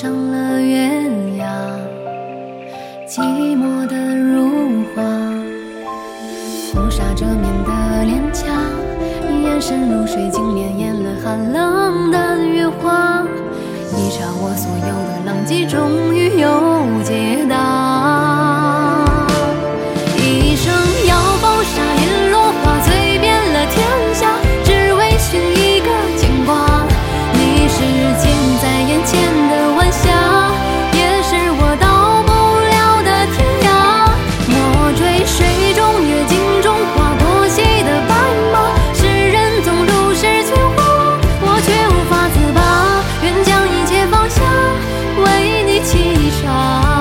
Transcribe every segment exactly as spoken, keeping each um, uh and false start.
上了鸳鸯，寂寞的如花，红纱遮面的脸颊，眼神如水晶潋滟了寒冷的月华，一场我所有的浪迹终于有解答。一生要风沙银落花，醉遍了天下，只为寻一个牵挂。你是近在眼前的晚霞，也是我到不了的天涯。莫追水中月，镜中花，过隙的白马，世人总如是喧哗，我却无法自拔，愿将一切放下，为你沏茶。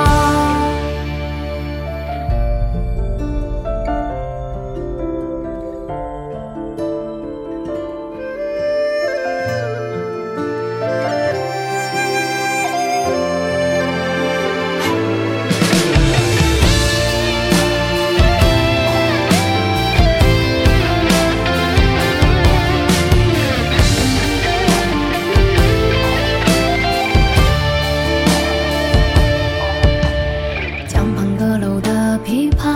琵琶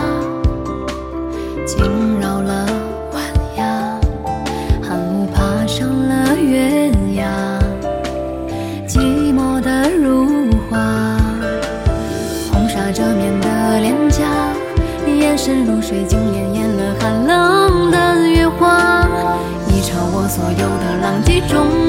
惊扰了晚霞，寒雾爬上了鸳鸯，寂寞的如花，红纱遮面的脸颊，眼神如水晶潋滟了寒冷的月华，一场我所有的浪迹中